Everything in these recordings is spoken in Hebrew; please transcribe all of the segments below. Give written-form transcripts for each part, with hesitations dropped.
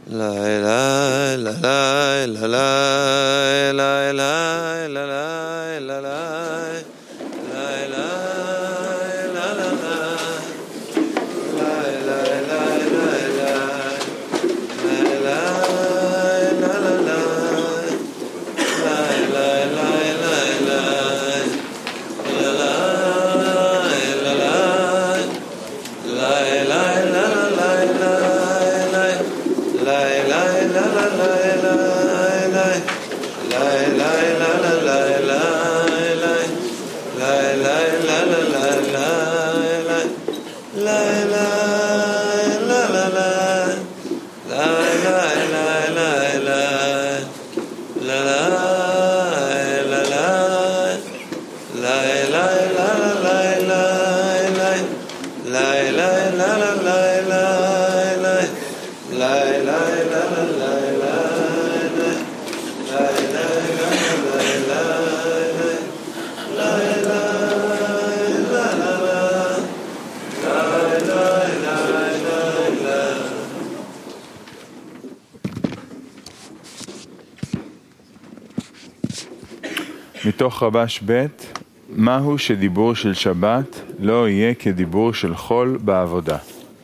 מתוך רבש ב' מהו שדיבור של שבת לא יהיה כדיבור של חול בעבודה.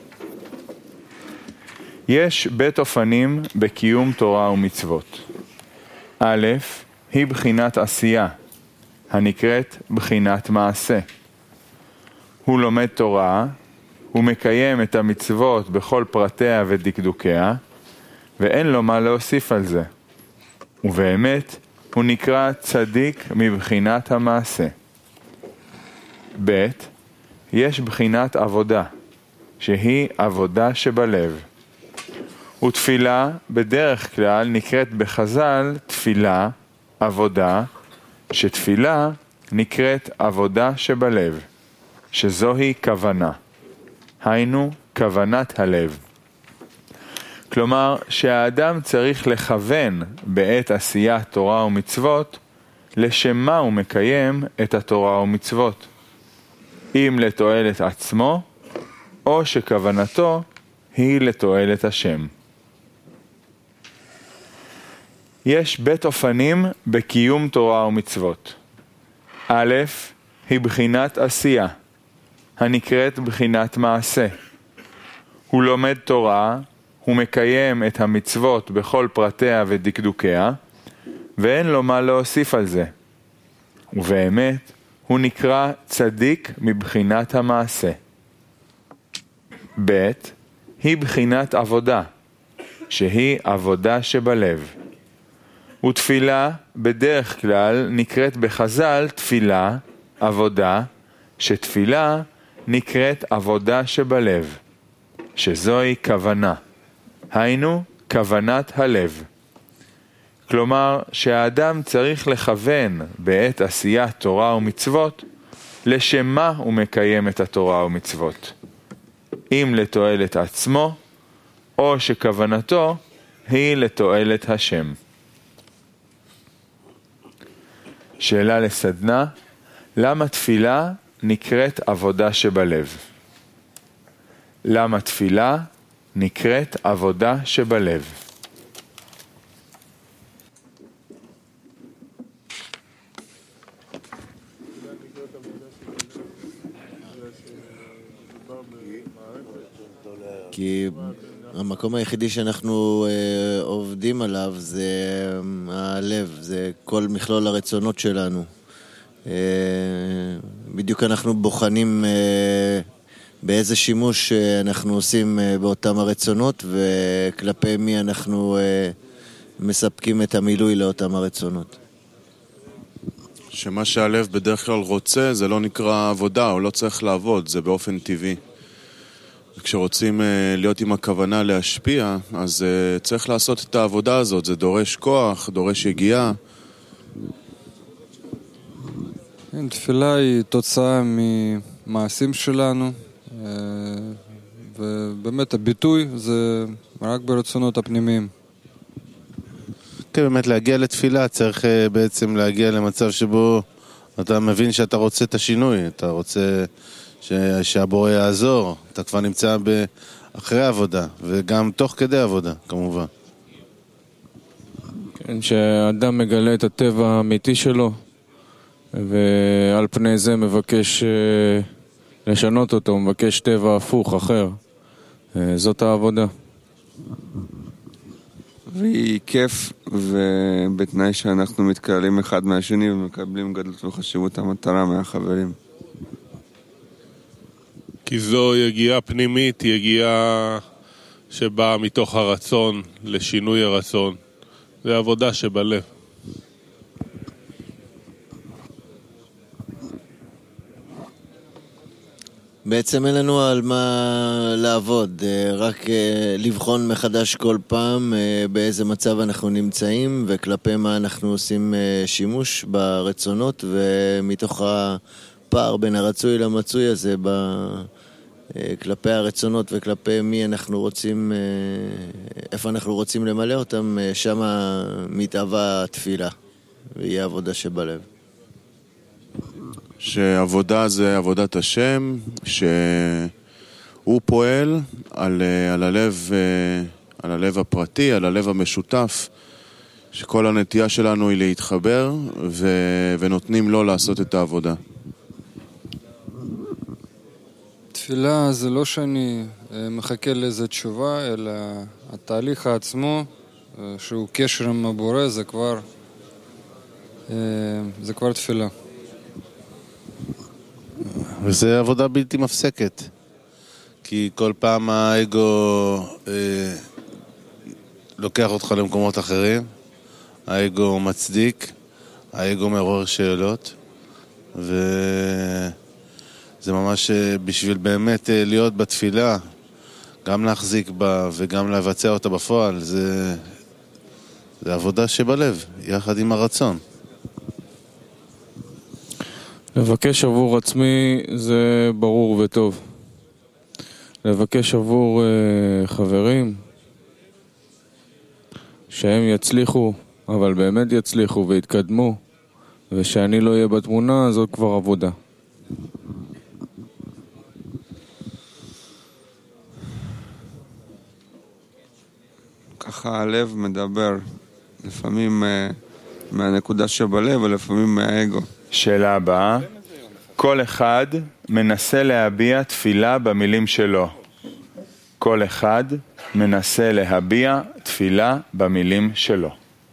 יש בית אופנים בקיום תורה ומצוות. א', היא בחינת עשייה, הנקראת בחינת מעשה. הוא לומד תורה, הוא מקיים את המצוות בכל פרטיה ודקדוקיה, ואין לו מה להוסיף על זה. ובאמת, הוא נקרא צדיק מבחינת המעשה. ב', יש בחינת עבודה, שהיא עבודה שבלב. ותפילה בדרך כלל נקראת בחז"ל תפילה, עבודה, שתפילה נקראת עבודה שבלב, שזוהי כוונה. היינו כוונת הלב. כלומר שהאדם צריך לכוון בעת עשיית תורה ומצוות לשם מה הוא מקיים את התורה ומצוות, אם לתועלת עצמו או שכוונתו היא לתועלת השם. יש בית אופנים בקיום תורה ומצוות. א', היא בחינת עשייה, הנקראת בחינת מעשה. הוא לומד תורה, הוא מקיים את המצוות בכל פרטיה ודקדוקיה, ואין לו מה להוסיף על זה. ובאמת, הוא נקרא צדיק מבחינת המעשה. ב', היא בחינת עבודה, שהיא עבודה שבלב. ותפילה בדרך כלל נקראת בחז"ל תפילה, עבודה, שתפילה נקראת עבודה שבלב, שזוהי כוונה. היינו כוונת הלב. כלומר שהאדם צריך לכוון בעת עשיית תורה ומצוות לשם מה הוא מקיים את התורה ומצוות, אם לתועלת עצמו או שכוונתו היא לתועלת השם. שאלה לסדנה, למה תפילה נקראת עבודה שבלב? למה תפילה נקראת עבודה שבלב? כי המקום היחידי שאנחנו עובדים עליו זה הלב, זה כל מכלול הרצונות שלנו. בדיוק אנחנו בוחנים באיזה שימוש אנחנו עושים באותם הרצונות וכלפי מי אנחנו מספקים את המילוי לאותם הרצונות. שמה שהלב בדרך כלל רוצה זה לא נקרא עבודה, הוא לא צריך לעבוד, זה באופן טבעי. כשרוצים להיות עם הכוונה להשפיע, אז צריך לעשות את העבודה הזאת, זה דורש כוח, דורש הגיעה. תפילה היא תוצאה ממעשים שלנו, ובאמת הביטוי זה רק ברצונות הפנימיים. כן, באמת להגיע לתפילה צריך בעצם להגיע למצב שבו אתה מבין שאתה רוצה את השינוי, אתה רוצה שהבורא יעזור, אתה כבר נמצא אחרי העבודה, וגם תוך כדי עבודה, כמובן. כן, שהאדם מגלה את הטבע האמיתי שלו, ועל פני זה מבקש לשנות אותו, הוא מבקש טבע הפוך, אחר. זאת העבודה. והיא כיף, ובתנאי שאנחנו מתקהלים אחד מהשני ומקבלים גדלות וחשיבות המטרה מהחברים. כי זו יגיעה פנימית, יגיעה שבאה מתוך הרצון לשינוי הרצון. זה עבודה שבלב. בעצם אין לנו על מה לעבוד, רק לבחון מחדש כל פעם באיזה מצב אנחנו נמצאים וכלפי מה אנחנו עושים שימוש ברצונות, ומתוך הפער בין הרצוי למצוי הזה כלפי הרצונות וכלפי מי אנחנו רוצים, איפה אנחנו רוצים למלא אותם, שם מתאווה התפילה והיא העבודה שבלב. שעבודה זה עבודת השם, שהוא פועל על הלב הפרטי, על הלב המשותף, שכל הנטייה שלנו היא להתחבר ונותנים לו לעשות את העבודה. תפילה זה לא שאני מחכה לאיזו תשובה, אלא התהליך עצמו, שהוא קשר עם הבורא, זה כבר תפילה. וזה עבודה בלתי מפסקת, כי כל פעם האגו לוקח אותך למקומות אחרים, האגו מצדיק, האגו מעורר שאלות, וזה ממש בשביל באמת להיות בתפילה, גם להחזיק בה וגם לבצע אותה בפועל, זה עבודה שבלב, יחד עם הרצון. לבקש עבור עצמי זה ברור וטוב. לבקש עבור חברים שהם יצליחו, אבל באמת יצליחו ויתקדמו, ושאני לא אהיה בתמונה, זאת כבר עבודה. ככה הלב מדבר, לפעמים מהנקודה שבלב ולפעמים מהאגו. שאלה הבאה, כל אחד מנסה להביע תפילה במילים שלו. כל אחד מנסה להביע תפילה במילים שלו.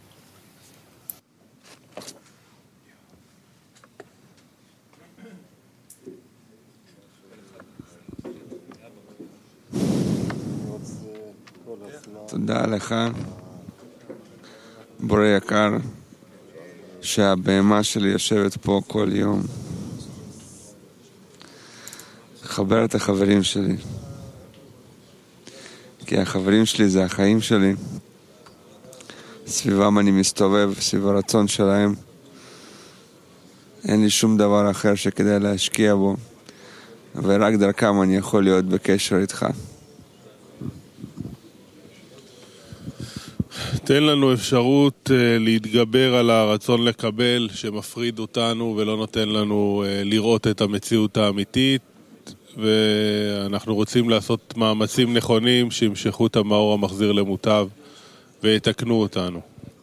תודה לך, בורא יקר, שהבהמה שלי יושבת פה כל יום. לחבר את החברים שלי. כי החברים שלי זה החיים שלי. סביבם אני מסתובב, סביב הרצון שלהם. אין לי שום דבר אחר שכדאי להשקיע בו. ורק דרכם אני יכול להיות בקשר איתך. תן לנו אפשרות להתגבר על הרצון לקבל שמפריד אותנו ולא נותן לנו לראות את המציאות האמיתית, ואנחנו רוצים לעשות מאמצים נכונים שימשכו את המאור המחזיר למוטב ויתקנו אותנו.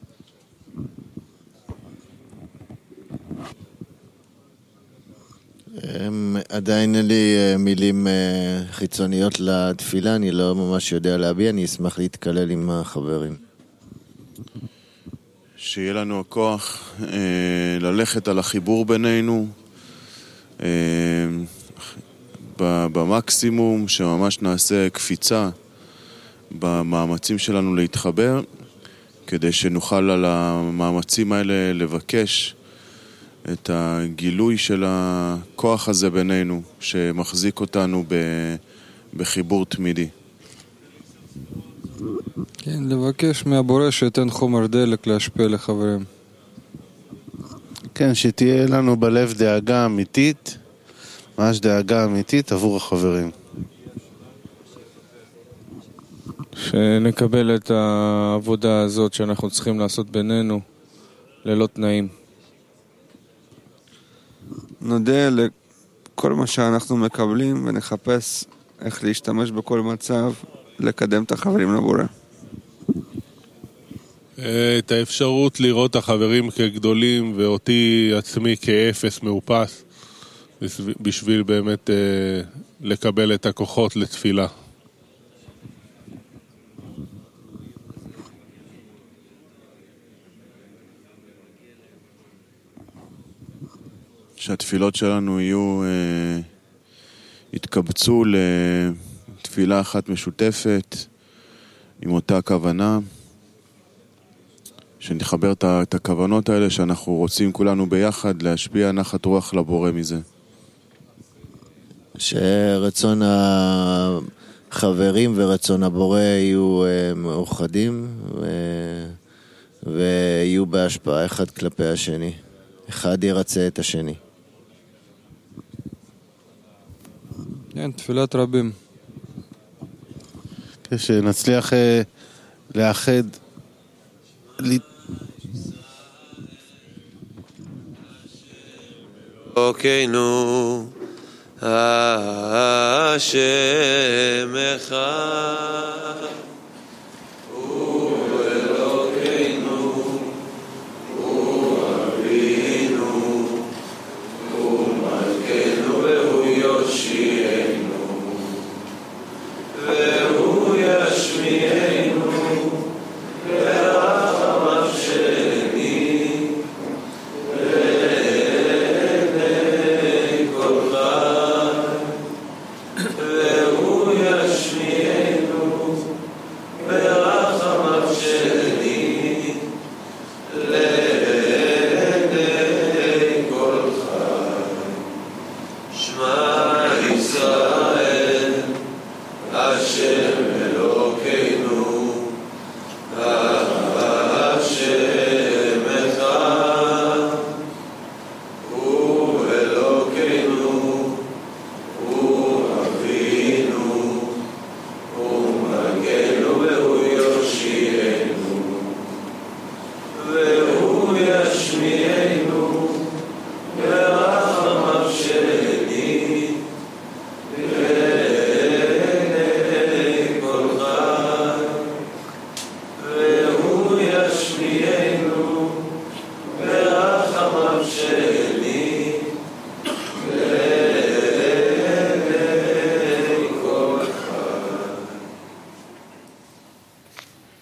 עדיין אין לי מילים חיצוניות לתפילה, אני לא ממש יודע להביע, אני אשמח להתקלל עם החברים. שיהיה לנו הכוח ללכת על החיבור בינינו במקסימום, שממש נעשה קפיצה במאמצים שלנו להתחבר, כדי שנוכל על המאמצים האלה לבקש את הגילוי של הכוח הזה בינינו, שמחזיק אותנו בחיבור תמידי. כן, לבקש מהבורא שייתן חומר דלק להשפיע לחברים. כן, שתהיה לנו בלב דאגה אמיתית, ממש דאגה אמיתית עבור החברים. שנקבל את העבודה הזאת שאנחנו צריכים לעשות בינינו ללא תנאים. נודה לכל מה שאנחנו מקבלים ונחפש איך להשתמש בכל מצב לקדם את החברים לבורא. את האפשרות לראות את החברים כגדולים ואותי עצמי כאפס מאופס, בשביל באמת לקבל את הכוחות לתפילה. שהתפילות שלנו יתקבצו לתפילה אחת משותפת עם אותה כוונה, שנחבר את הכוונות האלה שאנחנו רוצים כולנו ביחד להשפיע נחת רוח לבורא מזה. שרצון החברים ורצון הבורא יהיו מאוחדים ויהיו בהשפעה אחד כלפי השני. אחד ירצה את השני. כן, תפילת רבים. כשנצליח לאחד אלוקינו השם אחד